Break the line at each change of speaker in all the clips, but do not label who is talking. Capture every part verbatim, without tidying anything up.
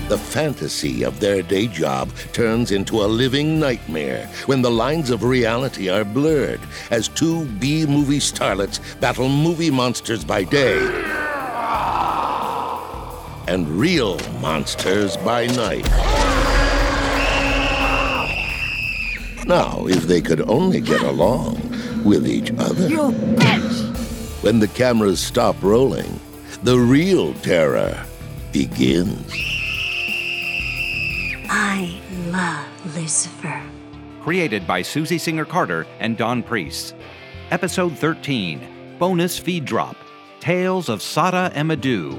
The fantasy of their day job turns into a living nightmare when the lines of reality are blurred as two B-movie starlets battle movie monsters by day and real monsters by night. Now, if they could only get along with each other.
You bitch!
When the cameras stop rolling, the real terror begins.
I love Lucifer.
Created by Susie Singer-Carter and Don Priest. Episode thirteen, Bonus Feed Drop, Tales of Sada Emadou.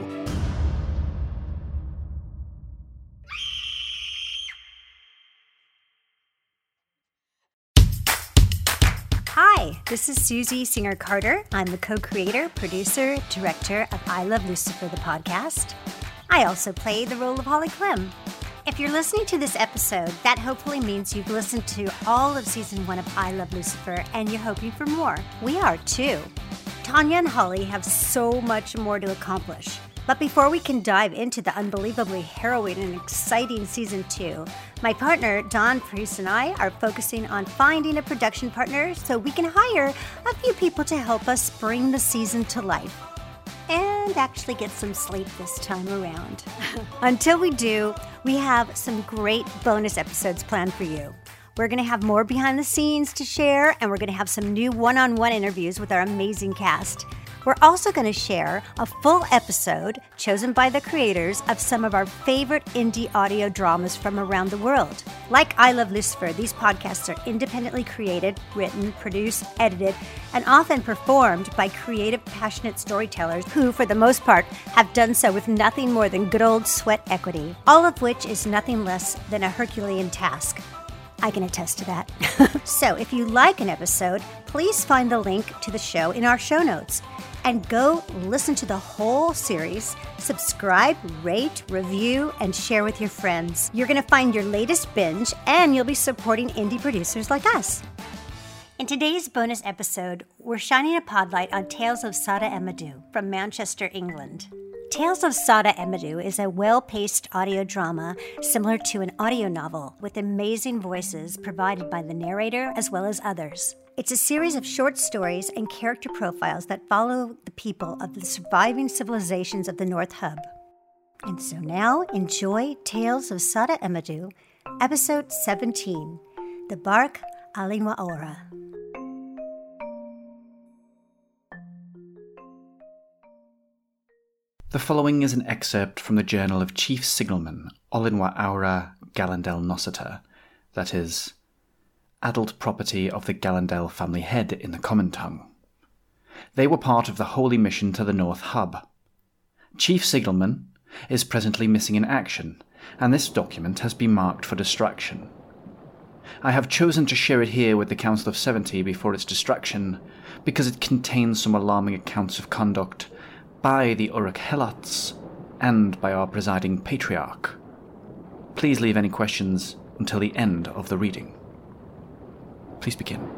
Hi, this is Susie Singer-Carter. I'm the co-creator, producer, director of I Love Lucifer, the podcast. I also play the role of Holly Clem. If you're listening to this episode, that hopefully means you've listened to all of season one of I Love Lucifer and you're hoping for more. We are too. Tanya and Holly have so much more to accomplish. But before we can dive into the unbelievably harrowing and exciting season two, my partner, Don Priest, and I are focusing on finding a production partner so we can hire a few people to help us bring the season to life. And actually get some sleep this time around. Until we do, we have some great bonus episodes planned for you. We're going to have more behind the scenes to share, and we're going to have some new one-on-one interviews with our amazing cast. We're also going to share a full episode chosen by the creators of some of our favorite indie audio dramas from around the world. Like I Love Lucifer, these podcasts are independently created, written, produced, edited, and often performed by creative, passionate storytellers who, for the most part, have done so with nothing more than good old sweat equity, all of which is nothing less than a Herculean task. I can attest to that. So if you like an episode, please find the link to the show in our show notes and go listen to the whole series, subscribe, rate, review, and share with your friends. You're going to find your latest binge and you'll be supporting indie producers like us. In today's bonus episode, we're shining a podlight on Tales of Sada Emadou from Manchester, England. Tales of Sada Emadou is a well-paced audio drama similar to an audio novel with amazing voices provided by the narrator as well as others. It's a series of short stories and character profiles that follow the people of the surviving civilizations of the North Hub. And so now, enjoy Tales of Sada Emadou, Episode seventeen, The Bark Alinwa Ora.
The following is an excerpt from the journal of Chief Signalman Olinwa Aura Galandel Nosata, that is, adult property of the Galandel family head in the common tongue. They were part of the holy mission to the North Hub. Chief Signalman is presently missing in action, and this document has been marked for destruction. I have chosen to share it here with the Council of Seventy before its destruction, because it contains some alarming accounts of conduct by the Uruk Helots and by our presiding patriarch. Please leave any questions until the end of the reading. Please begin.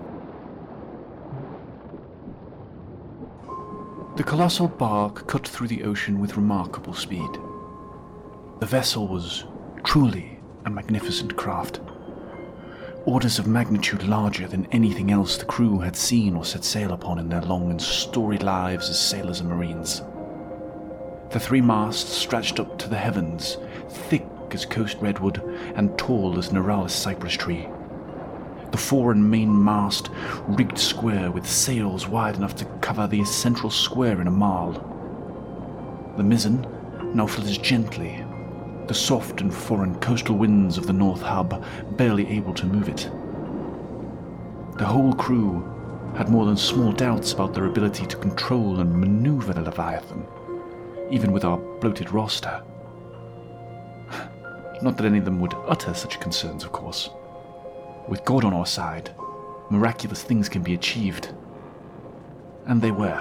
The colossal bark cut through the ocean with remarkable speed. The vessel was truly a magnificent craft, orders of magnitude larger than anything else the crew had seen or set sail upon in their long and storied lives as sailors and marines. The three masts stretched up to the heavens, thick as coast redwood and tall as Neuralis cypress tree. The fore and main mast rigged square with sails wide enough to cover the central square in a mile. The mizzen now flutters gently, the soft and foreign coastal winds of the North Hub barely able to move it. The whole crew had more than small doubts about their ability to control and maneuver the Leviathan, even with our bloated roster. Not that any of them would utter such concerns, of course. With God on our side, miraculous things can be achieved. And they were.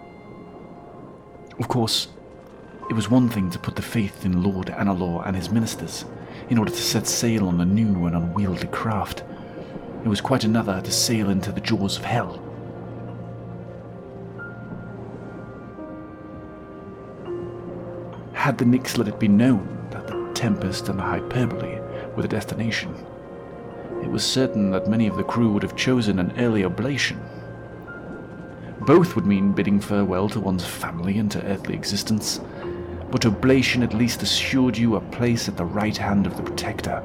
Of course, it was one thing to put the faith in Lord Analor and his ministers in order to set sail on a new and unwieldy craft. It was quite another to sail into the jaws of hell. Had the Nyx let it be known that the Tempest and the Hyperbole were the destination, it was certain that many of the crew would have chosen an early oblation. Both would mean bidding farewell to one's family and to earthly existence, but oblation at least assured you a place at the right hand of the Protector.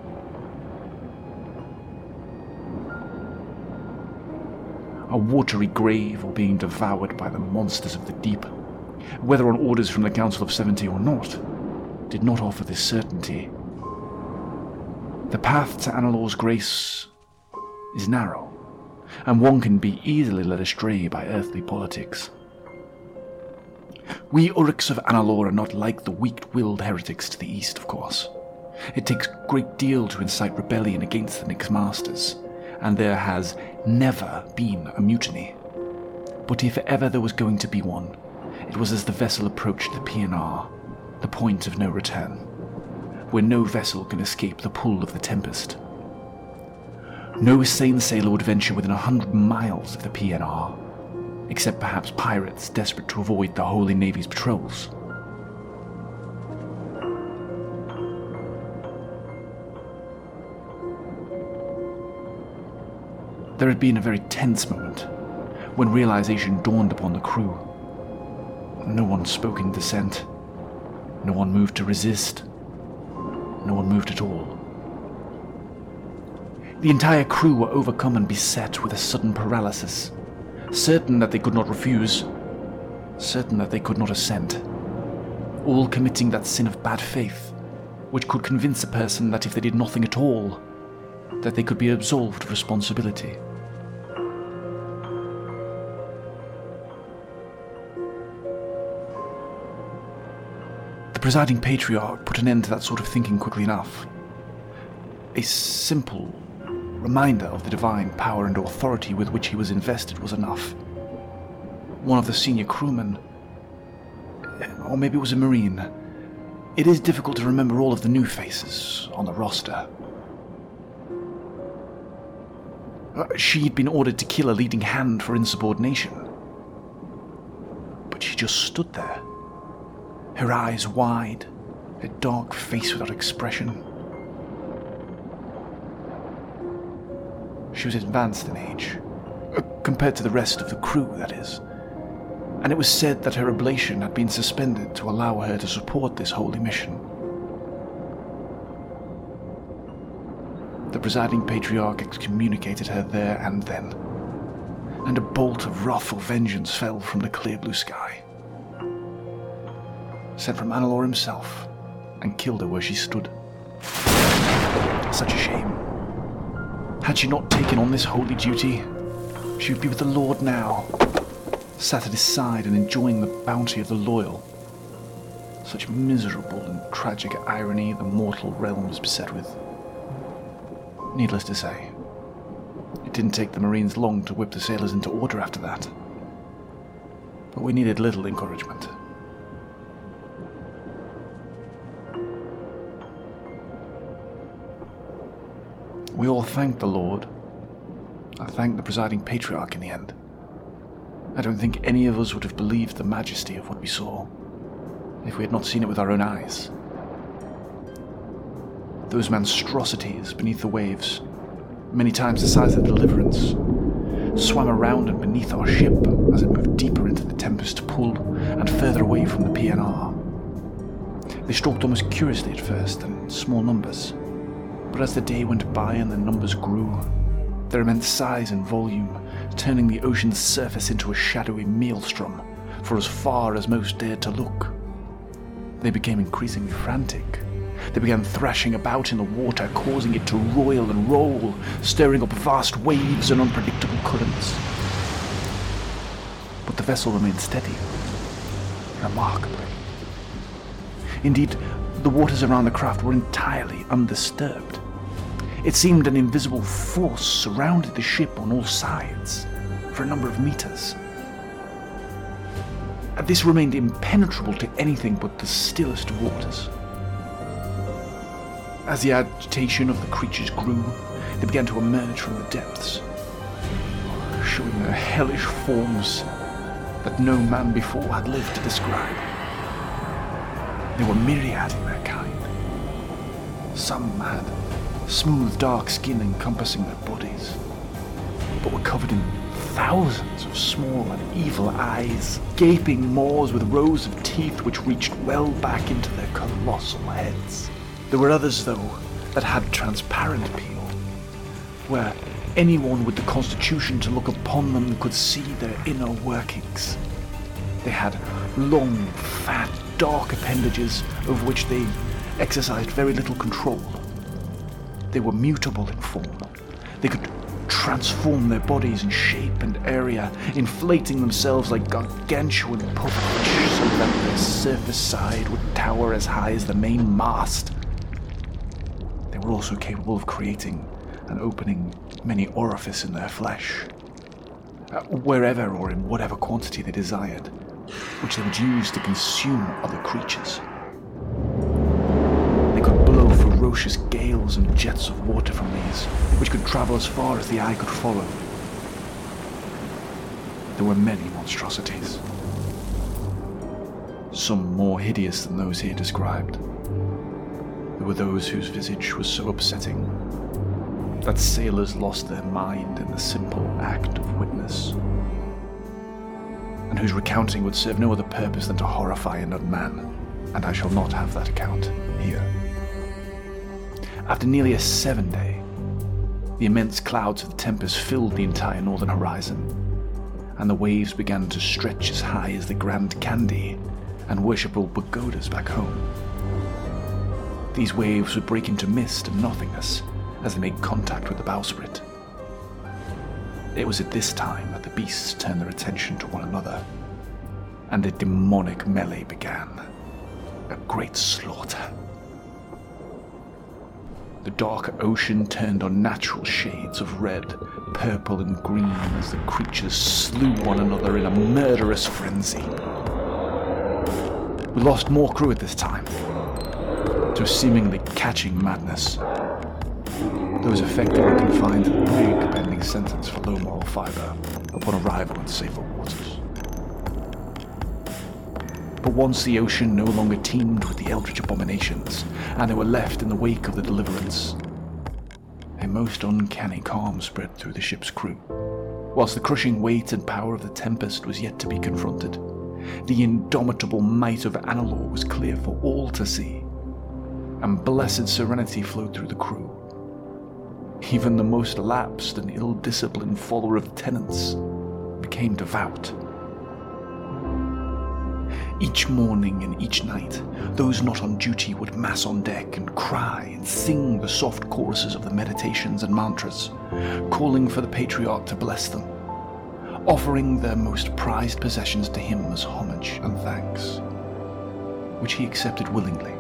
A watery grave or being devoured by the monsters of the deep, whether on orders from the Council of Seventy or not, did not offer this certainty. The path to Annalore's grace is narrow, and one can be easily led astray by earthly politics. We Uruks of Annalore are not like the weak-willed heretics to the east, of course. It takes a great deal to incite rebellion against the Nyx Masters, and there has never been a mutiny. But if ever there was going to be one, it was as the vessel approached the P N R, the point of no return, where no vessel can escape the pull of the Tempest. No sane sailor would venture within a hundred miles of the P N R, except perhaps pirates desperate to avoid the Holy Navy's patrols. There had been a very tense moment when realization dawned upon the crew. No one spoke in dissent. No one moved to resist. No one moved at all. The entire crew were overcome and beset with a sudden paralysis, certain that they could not refuse, certain that they could not assent, all committing that sin of bad faith, which could convince a person that if they did nothing at all, that they could be absolved of responsibility. The presiding patriarch put an end to that sort of thinking quickly enough. A simple reminder of the divine power and authority with which he was invested was enough. One of the senior crewmen, or maybe it was a Marine. It is difficult to remember all of the new faces on the roster. She'd been ordered to kill a leading hand for insubordination. But she just stood there, her eyes wide, her dark face without expression. She was advanced in age, uh, compared to the rest of the crew, that is, and it was said that her oblation had been suspended to allow her to support this holy mission. The presiding patriarch excommunicated her there and then, and a bolt of wrathful vengeance fell from the clear blue sky, sent from Annalore himself, and killed her where she stood. Such a shame. Had she not taken on this holy duty, she would be with the Lord now, sat at his side and enjoying the bounty of the loyal. Such miserable and tragic irony the mortal realm is beset with. Needless to say, it didn't take the Marines long to whip the sailors into order after that. But we needed little encouragement. We all thanked the Lord. I thanked the presiding patriarch in the end. I don't think any of us would have believed the majesty of what we saw if we had not seen it with our own eyes. Those monstrosities beneath the waves, many times the size of the Deliverance, swam around and beneath our ship as it moved deeper into the Tempest pull and further away from the P N R. They stalked almost curiously at first, in small numbers, but as the day went by and the numbers grew, their immense size and volume turning the ocean's surface into a shadowy maelstrom for as far as most dared to look. They became increasingly frantic. They began thrashing about in the water, causing it to roil and roll, stirring up vast waves and unpredictable currents. But the vessel remained steady, remarkably. Indeed, the waters around the craft were entirely undisturbed. It seemed an invisible force surrounded the ship on all sides for a number of meters. This remained impenetrable to anything but the stillest of waters. As the agitation of the creatures grew, they began to emerge from the depths, showing their hellish forms that no man before had lived to describe. They were myriad in their kind, Some had smooth, dark skin encompassing their bodies, but were covered in thousands of small and evil eyes, gaping maws with rows of teeth which reached well back into their colossal heads. There were others, though, that had transparent peel, where anyone with the constitution to look upon them could see their inner workings. They had long, fat, dark appendages over which they exercised very little control. They were mutable in form. They could transform their bodies in shape and area, inflating themselves like gargantuan pufferfish so that their surface side would tower as high as the main mast. They were also capable of creating and opening many orifices in their flesh, uh, wherever or in whatever quantity they desired, which they would use to consume other creatures. They could blow ferocious gales and jets of water from these, which could travel as far as the eye could follow. There were many monstrosities, some more hideous than those here described. There were those whose visage was so upsetting that sailors lost their mind in the simple act of witness, and whose recounting would serve no other purpose than to horrify another man, and I shall not have that account here. After nearly a seven day, the immense clouds of the tempest filled the entire northern horizon, and the waves began to stretch as high as the Grand Candy and worshipful pagodas back home. These waves would break into mist and nothingness as they made contact with the bowsprit. It was at this time that the beasts turned their attention to one another, and a demonic melee began, a great slaughter. The dark ocean turned unnatural shades of red, purple, and green as the creatures slew one another in a murderous frenzy. We lost more crew at this time, to a seemingly catching madness. Those affected were confined to the brig pending sentence for low moral fibre upon arrival in safer waters. But once the ocean no longer teemed with the eldritch abominations, and they were left in the wake of the deliverance, a most uncanny calm spread through the ship's crew. Whilst the crushing weight and power of the tempest was yet to be confronted, the indomitable might of Analor was clear for all to see, and blessed serenity flowed through the crew. Even the most lapsed and ill-disciplined follower of the tenets became devout. Each morning and each night, those not on duty would mass on deck and cry and sing the soft choruses of the meditations and mantras, calling for the Patriarch to bless them, offering their most prized possessions to him as homage and thanks, which he accepted willingly.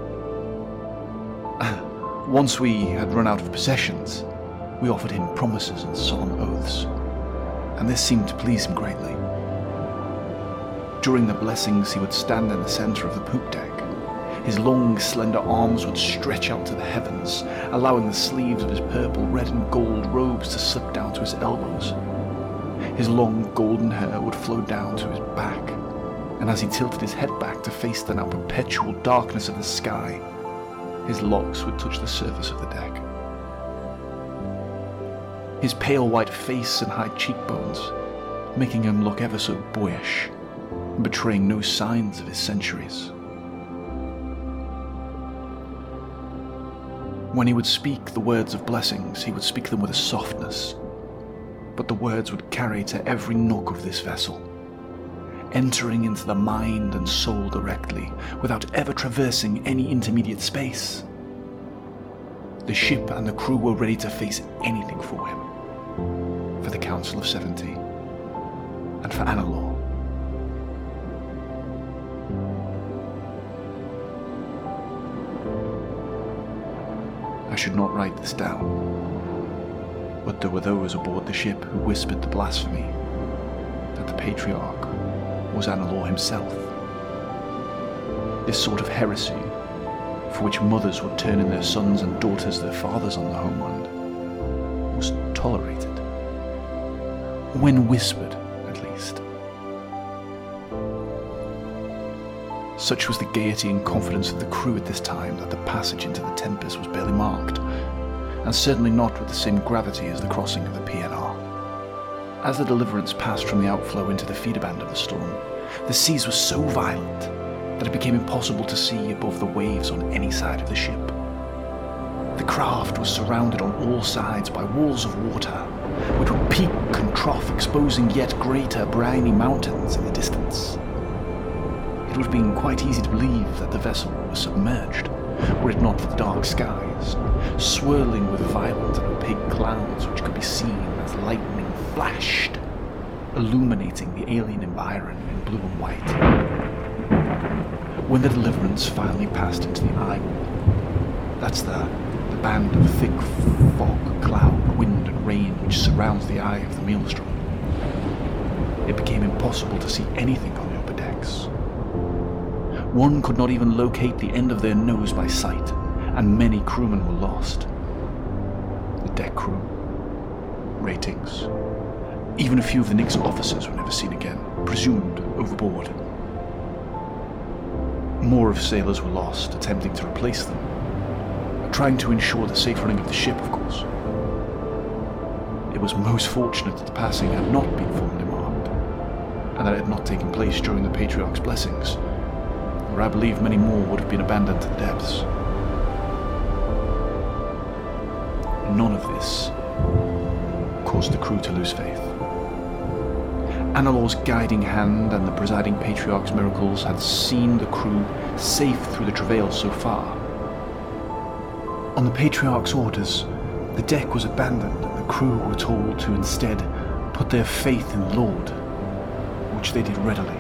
Once we had run out of possessions, we offered him promises and solemn oaths, and this seemed to please him greatly. During the blessings, he would stand in the center of the poop deck. His long, slender arms would stretch out to the heavens, allowing the sleeves of his purple, red, and gold robes to slip down to his elbows. His long, golden hair would flow down to his back, and as he tilted his head back to face the now perpetual darkness of the sky, his locks would touch the surface of the deck. His pale white face and high cheekbones, making him look ever so boyish, and betraying no signs of his centuries. When he would speak the words of blessings, he would speak them with a softness, but the words would carry to every nook of this vessel, entering into the mind and soul directly, without ever traversing any intermediate space. The ship and the crew were ready to face anything for him, for the Council of Seventy, and for Analor. I should not write this down, but there were those aboard the ship who whispered the blasphemy that the Patriarch was Analor himself. This sort of heresy, for which mothers would turn in their sons and daughters their fathers on the homeland, was tolerated. When whispered, at least. Such was the gaiety and confidence of the crew at this time that the passage into the Tempest was barely marked, and certainly not with the same gravity as the crossing of the P N R. As the Deliverance passed from the outflow into the feeder band of the storm, the seas were so violent that it became impossible to see above the waves on any side of the ship. The craft was surrounded on all sides by walls of water, which would peak and trough, exposing yet greater briny mountains in the distance. It would have been quite easy to believe that the vessel was submerged, were it not for the dark skies, swirling with violent and opaque clouds which could be seen as lightning flashed, illuminating the alien environ in blue and white. When the Deliverance finally passed into the eye wall, that's the, the band of thick fog, cloud, wind and rain which surrounds the eye of the Maelstrom, it became impossible to see anything on the upper decks. One could not even locate the end of their nose by sight, and many crewmen were lost. The deck crew, ratings, even a few of the Nix's officers were never seen again, presumed overboard. More of sailors were lost, attempting to replace them, trying to ensure the safe running of the ship, of course. It was most fortunate that the passing had not been formally marked, and that it had not taken place during the Patriarch's blessings, where I believe many more would have been abandoned to the depths. None of this caused the crew to lose faith. Annalaw's guiding hand and the presiding Patriarch's miracles had seen the crew safe through the travail so far. On the Patriarch's orders, the deck was abandoned and the crew were told to instead put their faith in the Lord, which they did readily.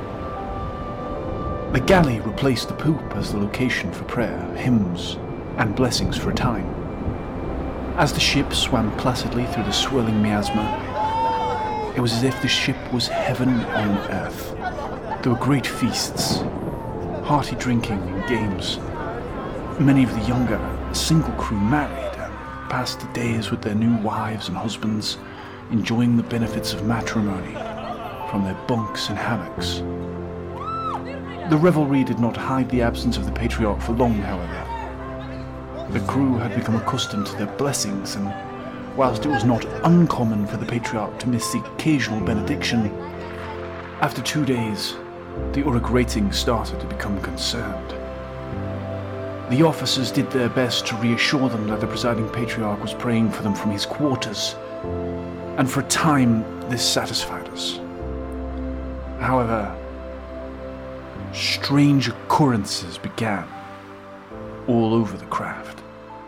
The galley replaced the poop as the location for prayer, hymns, and blessings for a time. As the ship swam placidly through the swirling miasma, it was as if the ship was heaven on earth. There were great feasts, hearty drinking and games. Many of the younger, single crew married and passed the days with their new wives and husbands, enjoying the benefits of matrimony from their bunks and hammocks. The revelry did not hide the absence of the Patriarch for long, however. The crew had become accustomed to their blessings, and whilst it was not uncommon for the Patriarch to miss the occasional benediction, after two days, the Uruk ratings started to become concerned. The officers did their best to reassure them that the presiding Patriarch was praying for them from his quarters, and for a time this satisfied us. However, strange occurrences began all over the craft.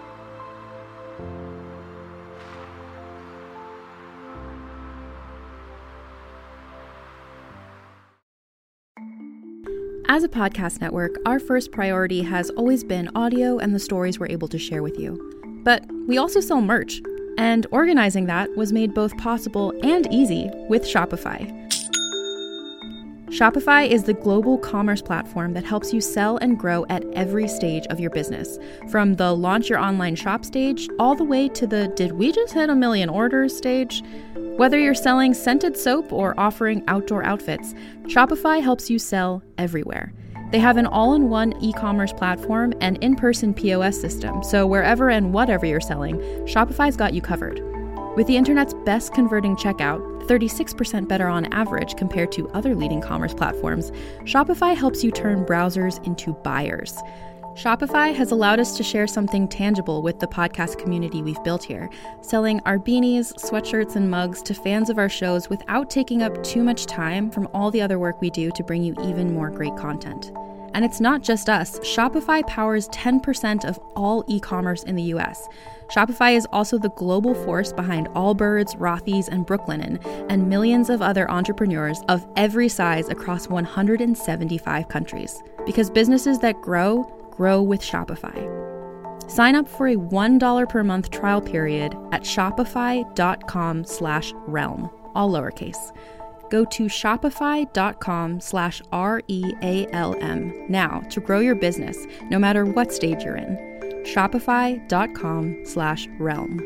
As a podcast network, our first priority has always been audio and the stories we're able to share with you. But we also sell merch, and organizing that was made both possible and easy with Shopify. Shopify is the global commerce platform that helps you sell and grow at every stage of your business, from the launch your online shop stage all the way to the did we just hit a million orders stage. Whether you're selling scented soap or offering outdoor outfits, Shopify helps you sell everywhere. They have an all-in-one e-commerce platform and in-person P O S system, so wherever and whatever you're selling, Shopify's got you covered. With the internet's best converting checkout, thirty-six percent better on average compared to other leading commerce platforms, Shopify helps you turn browsers into buyers. Shopify has allowed us to share something tangible with the podcast community we've built here, selling our beanies, sweatshirts, and mugs to fans of our shows without taking up too much time from all the other work we do to bring you even more great content. And it's not just us. Shopify powers ten percent of all e-commerce in the U S. Shopify is also the global force behind Allbirds, Rothy's, and Brooklinen, and millions of other entrepreneurs of every size across one hundred seventy-five countries. Because businesses that grow, grow with Shopify. Sign up for a one dollar per month trial period at shopify.com slash realm, all lowercase. Go to shopify.com slash R-E-A-L-M now to grow your business, no matter what stage you're in. Shopify.com slash realm.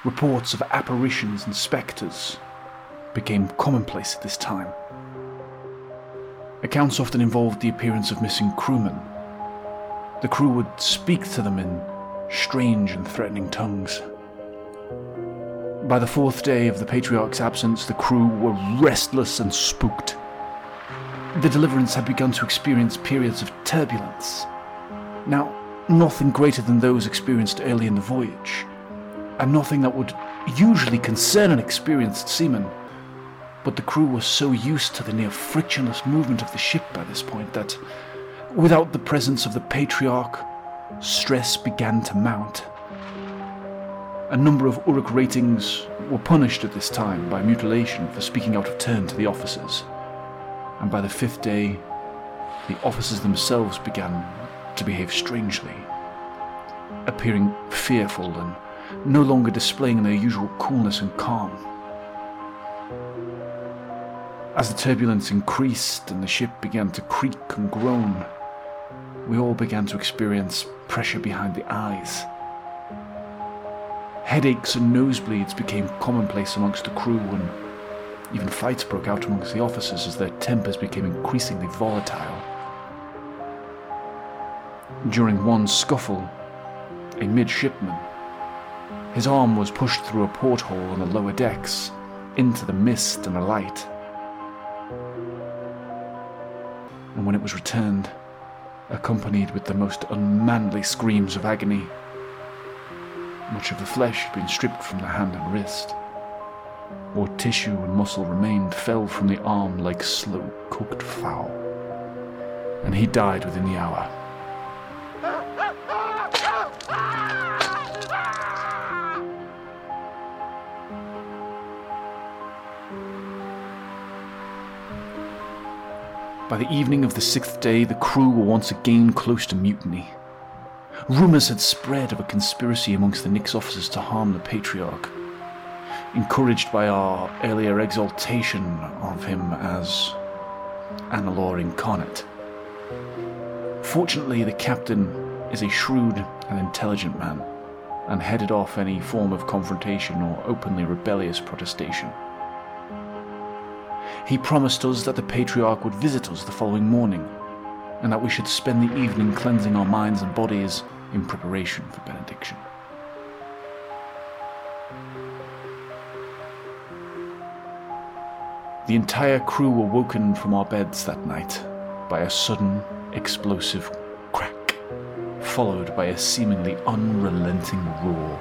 Reports of apparitions and spectres became commonplace at this time. Accounts often involved the appearance of missing crewmen. The crew would speak to them in strange and threatening tongues. By the fourth day of the Patriarch's absence, the crew were restless and spooked. The Deliverance had begun to experience periods of turbulence. Now, nothing greater than those experienced early in the voyage, and nothing that would usually concern an experienced seaman. But the crew was so used to the near frictionless movement of the ship by this point that, without the presence of the Patriarch, stress began to mount. A number of Uruk ratings were punished at this time by mutilation for speaking out of turn to the officers, and by the fifth day, the officers themselves began to behave strangely, appearing fearful and no longer displaying their usual coolness and calm. As the turbulence increased and the ship began to creak and groan, we all began to experience pressure behind the eyes. Headaches and nosebleeds became commonplace amongst the crew, and even fights broke out amongst the officers as their tempers became increasingly volatile. During one scuffle, a midshipman, his arm was pushed through a porthole on the lower decks into the mist and the light. And when it was returned, accompanied with the most unmanly screams of agony, much of the flesh had been stripped from the hand and wrist. What tissue and muscle remained fell from the arm like slow-cooked fowl, and he died within the hour. By the evening of the sixth day, the crew were once again close to mutiny. Rumours had spread of a conspiracy amongst the Nyx officers to harm the Patriarch, encouraged by our earlier exaltation of him as Analor Incarnate. Fortunately, the captain is a shrewd and intelligent man, and headed off any form of confrontation or openly rebellious protestation. He promised us that the Patriarch would visit us the following morning, and that we should spend the evening cleansing our minds and bodies in preparation for benediction. The entire crew were woken from our beds that night by a sudden, explosive crack, followed by a seemingly unrelenting roar.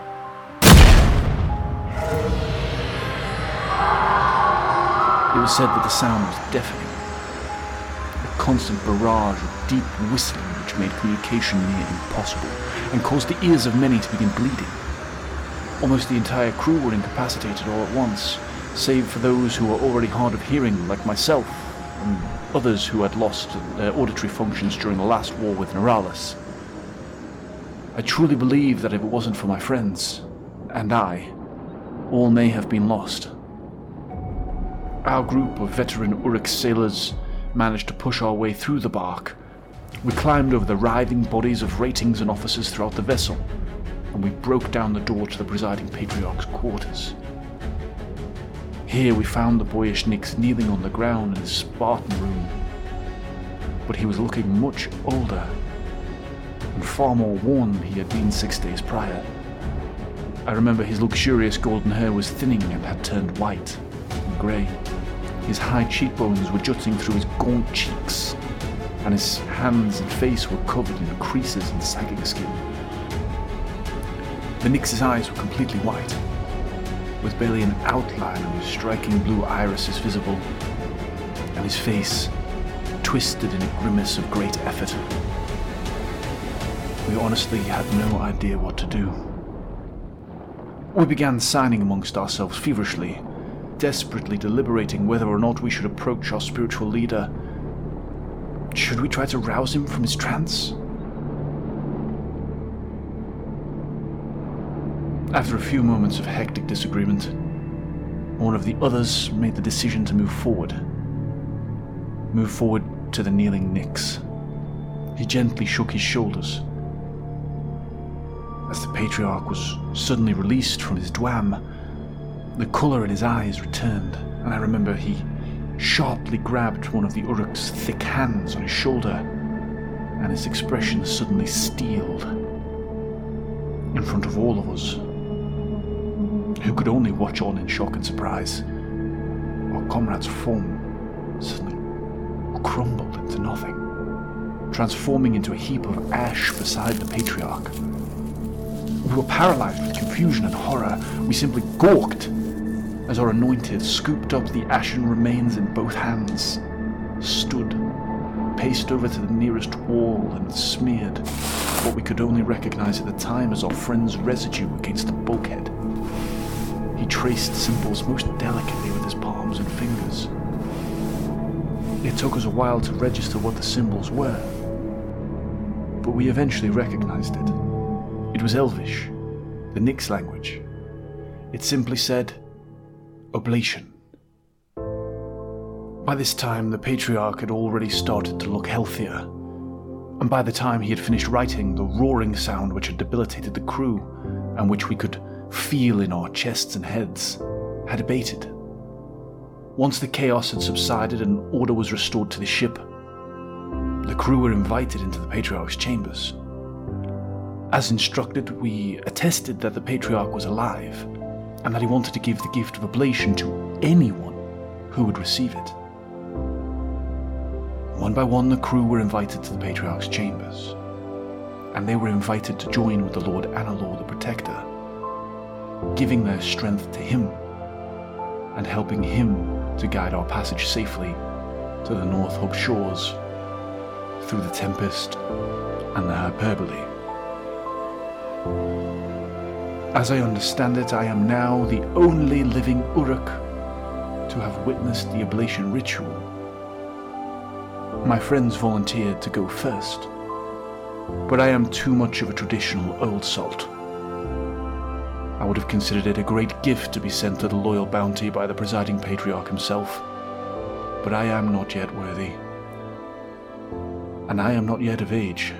It was said that the sound was deafening, a constant barrage of deep whistling which made communication near impossible and caused the ears of many to begin bleeding. Almost the entire crew were incapacitated all at once, save for those who were already hard of hearing, like myself, and others who had lost their auditory functions during the last war with Neuralis. I truly believe that if it wasn't for my friends, and I, all may have been lost. Our group of veteran Uruk sailors managed to push our way through the bark. We climbed over the writhing bodies of ratings and officers throughout the vessel, and we broke down the door to the presiding Patriarch's quarters. Here we found the boyish Nyx kneeling on the ground in his Spartan room, but he was looking much older and far more worn than he had been six days prior. I remember his luxurious golden hair was thinning and had turned white and grey. His high cheekbones were jutting through his gaunt cheeks, and his hands and face were covered in creases and sagging skin. The Nyx's eyes were completely white, with barely an outline of his striking blue irises visible, and his face twisted in a grimace of great effort. We honestly had no idea what to do. We began signing amongst ourselves feverishly, desperately deliberating whether or not we should approach our spiritual leader. Should we try to rouse him from his trance? After a few moments of hectic disagreement, one of the others made the decision to move forward. Move forward to the kneeling Nyx. He gently shook his shoulders. as the Patriarch was suddenly released from his dwam, the colour in his eyes returned, and I remember he sharply grabbed one of the Uruk's thick hands on his shoulder, and his expression suddenly steeled. In front of all of us, who could only watch on in shock and surprise, our comrade's form suddenly crumbled into nothing, transforming into a heap of ash beside the Patriarch. We were paralyzed with confusion and horror. We simply gawked as our anointed scooped up the ashen remains in both hands, stood, paced over to the nearest wall and smeared what we could only recognize at the time as our friend's residue against the bulkhead. He traced symbols most delicately with his palms and fingers. It took us a while to register what the symbols were, but we eventually recognized it. It was Elvish, the Nyx language. It simply said, oblation. By this time, the Patriarch had already started to look healthier, and by the time he had finished writing, the roaring sound which had debilitated the crew, and which we could feel in our chests and heads, had abated. Once the chaos had subsided and order was restored to the ship, the crew were invited into the Patriarch's chambers. As instructed, we attested that the Patriarch was alive, and that he wanted to give the gift of oblation to anyone who would receive it. One by one, the crew were invited to the Patriarch's chambers, and they were invited to join with the Lord Analor the Protector, giving their strength to him, and helping him to guide our passage safely to the North Hub shores, through the Tempest and the Hyperbole. As I understand it, I am now the only living Uruk to have witnessed the oblation ritual. My friends volunteered to go first, but I am too much of a traditional old salt. I would have considered it a great gift to be sent to the loyal bounty by the presiding Patriarch himself, but I am not yet worthy, and I am not yet of age.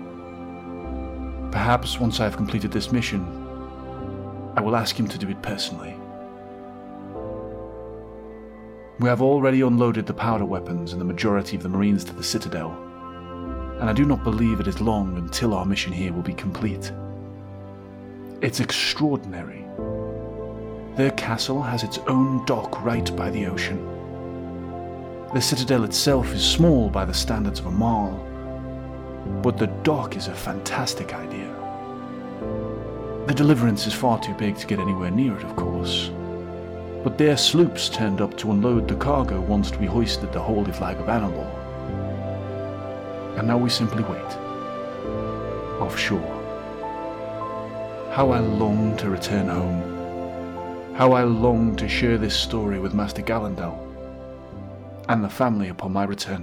Perhaps once I have completed this mission, I will ask him to do it personally. We have already unloaded the powder weapons and the majority of the Marines to the Citadel, and I do not believe it is long until our mission here will be complete. It's extraordinary. Their castle has its own dock right by the ocean. The Citadel itself is small by the standards of a mall, but the dock is a fantastic idea. The Deliverance is far too big to get anywhere near it, of course, but their sloops turned up to unload the cargo once we hoisted the holy flag of Analor. And now we simply wait, offshore. How I long to return home. How I long to share this story with Master Gallandal and the family upon my return.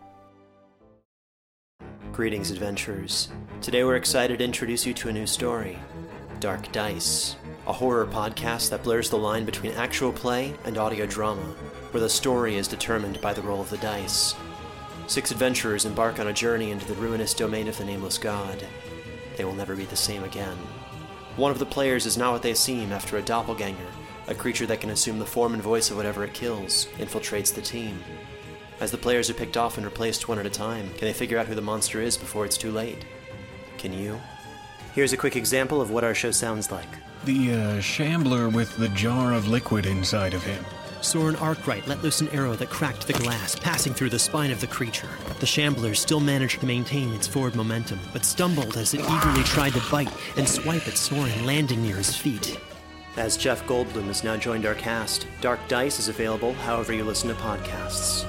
Greetings, adventurers. Today we're excited to introduce you to a new story, Dark Dice, a horror podcast that blurs the line between actual play and audio drama, where the story is determined by the roll of the dice. Six adventurers embark on a journey into the ruinous domain of the Nameless God. They will never be the same again. One of the players is not what they seem after a doppelganger, a creature that can assume the form and voice of whatever it kills, infiltrates the team. As the players are picked off and replaced one at a time, can they figure out who the monster is before it's too late? Can you? Here's a quick example of what our show sounds like.
The, uh, shambler with the jar of liquid inside of him.
Soren Arkwright let loose an arrow that cracked the glass, passing through the spine of the creature. The shambler still managed to maintain its forward momentum, but stumbled as it eagerly tried to bite and swipe at Soren, landing near his feet.
As Jeff Goldblum has now joined our cast, Dark Dice is available however you listen to podcasts.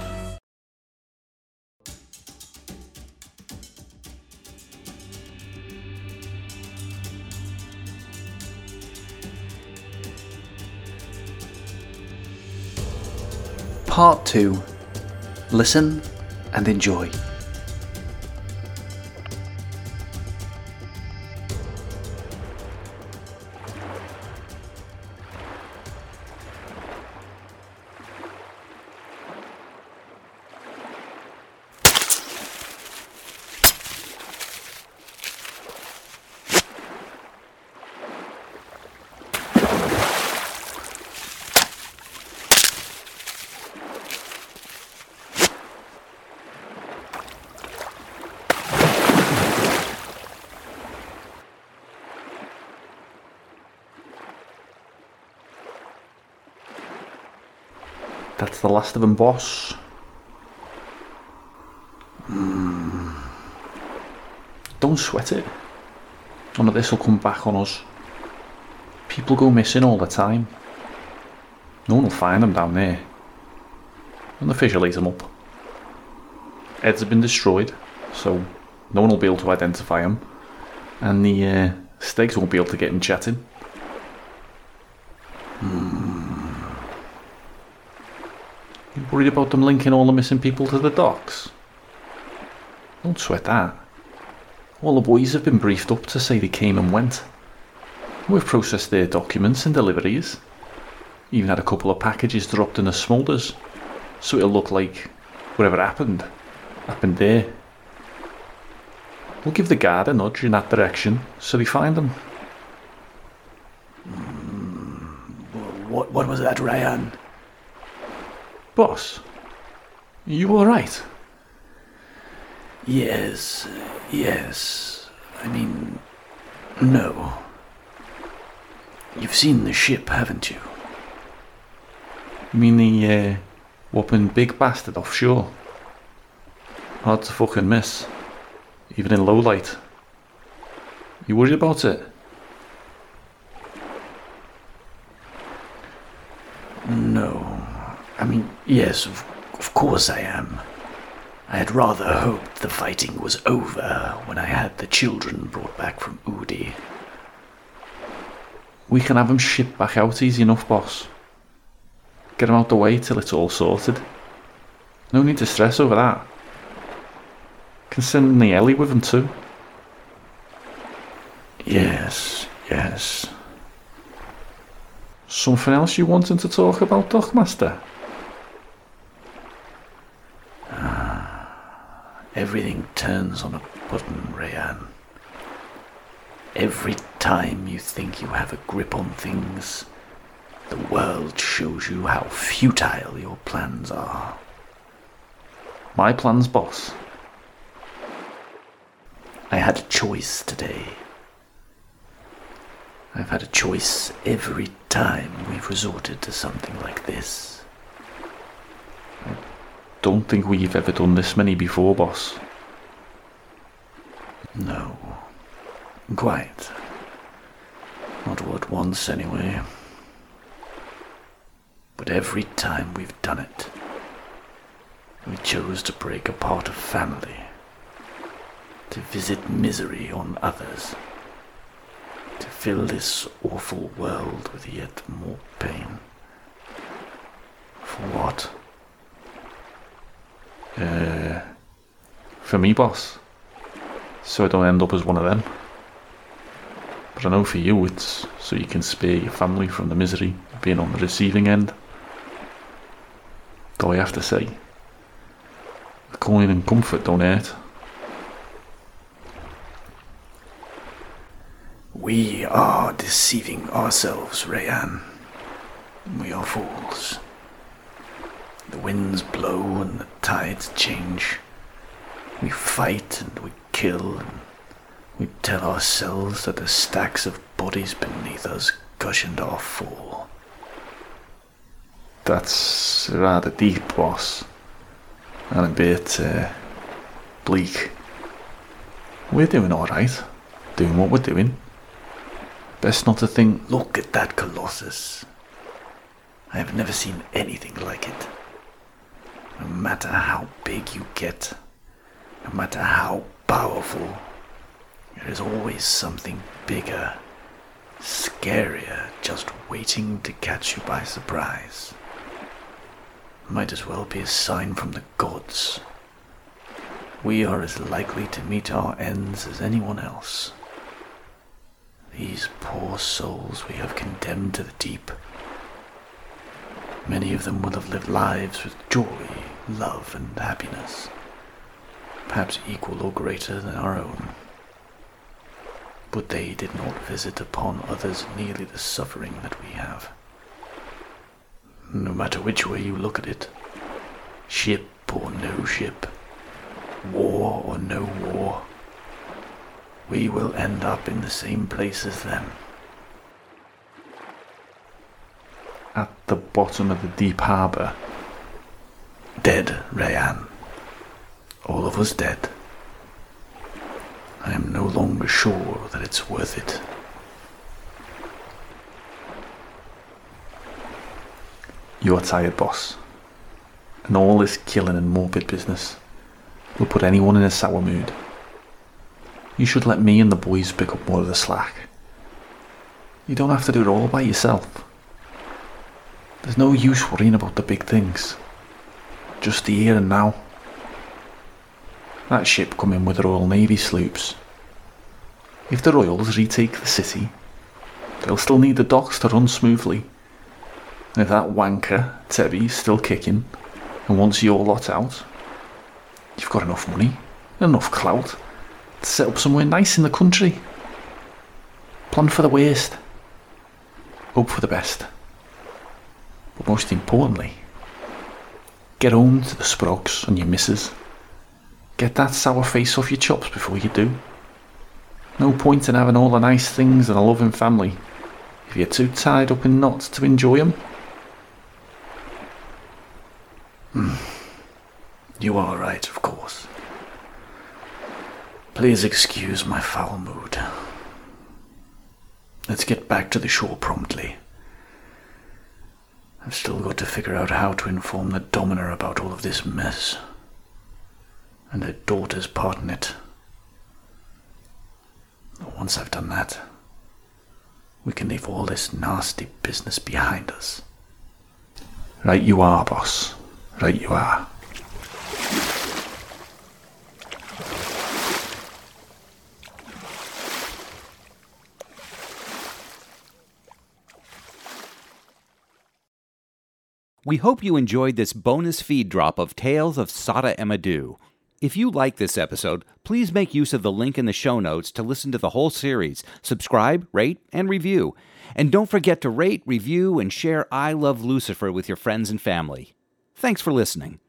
Part two. Listen and enjoy.
That's the last of them, boss. Mm. Don't sweat it. None of this will come back on us. People go missing all the time. No one will find them down there. And the fish will eat them up. Heads have been destroyed, so no one will be able to identify them. And the uh, steaks won't be able to get him chatting. Hmm. You worried about them linking all the missing people to the docks? Don't sweat that. All the boys have been briefed up to say they came and went. We've processed their documents and deliveries. Even had a couple of packages dropped in the smoulders, so it'll look like whatever happened, happened there. We'll give the guard a nudge in that direction, so they find them.
Mm, what, what was that, Ryan?
Boss, are you alright?
Yes, yes. I mean, no. You've seen the ship, haven't you?
You mean the uh, whopping big bastard offshore? Hard to fucking miss, even in low light. You worried about it?
No. I mean, yes, of, of course I am. I had rather hoped the fighting was over when I had the children brought back from Udi.
We can have them shipped back out easy enough, boss. Get them out the way till it's all sorted. No need to stress over that. Can send the Ellie with them too.
Yes, yes.
Something else you wanting to talk about, Dockmaster?
Everything turns on a button, Rayan. Every time you think you have a grip on things, the world shows you how futile your plans are.
My plans, boss?
I had a choice today. I've had a choice every time we've resorted to something like this.
Don't think we've ever done this many before, boss.
No. Quite. Not all at once, anyway. But every time we've done it, we chose to break apart a family, to visit misery on others, to fill this awful world with yet more pain. For what?
Uh, for me, boss. So I don't end up as one of them. But I know for you it's so you can spare your family from the misery of being on the receiving end. Though I have to say, the coin and comfort don't hurt.
We are deceiving ourselves, Rayan. We are fools. The winds blow and the tides change. We fight and we kill and we tell ourselves that the stacks of bodies beneath us cushioned our fall.
That's rather deep, boss. And a bit uh, bleak. We're doing alright. Doing what we're doing. Best not to think...
Look at that Colossus. I have never seen anything like it. No matter how big you get, no matter how powerful, there is always something bigger, scarier, just waiting to catch you by surprise. Might as well be a sign from the gods. We are as likely to meet our ends as anyone else. These poor souls we have condemned to the deep. Many of them will have lived lives with joy, love, and happiness, perhaps equal or greater than our own. But they did not visit upon others nearly the suffering that we have. No matter which way you look at it, ship or no ship, war or no war, we will end up in the same place as them.
At the bottom of the deep harbour,
dead, Rayanne. All of us dead. I am no longer sure that it's worth it.
You are tired, boss. And all this killing and morbid business will put anyone in a sour mood. You should let me and the boys pick up more of the slack. You don't have to do it all by yourself. There's no use worrying about the big things. Just the here and now. That ship come in with the Royal Navy sloops. If the Royals retake the city, they'll still need the docks to run smoothly. And if that wanker, Tebby's still kicking, and wants your lot out, you've got enough money, and enough clout, to set up somewhere nice in the country. Plan for the worst. Hope for the best. But most importantly, get home to the Sprogs and your missus. Get that sour face off your chops before you do. No point in having all the nice things and a loving family if you're too tied up in knots to enjoy them.
Hmm. You are right, of course. Please excuse my foul mood. Let's get back to the shore promptly. I've still got to figure out how to inform the Domina about all of this mess. And her daughter's part in it. Once I've done that, we can leave all this nasty business behind us.
Right you are, boss. Right you are.
We hope you enjoyed this bonus feed drop of Tales of Sada Emadou. If you like this episode, please make use of the link in the show notes to listen to the whole series, subscribe, rate, and review. And don't forget to rate, review, and share I Love Lucifer with your friends and family. Thanks for listening.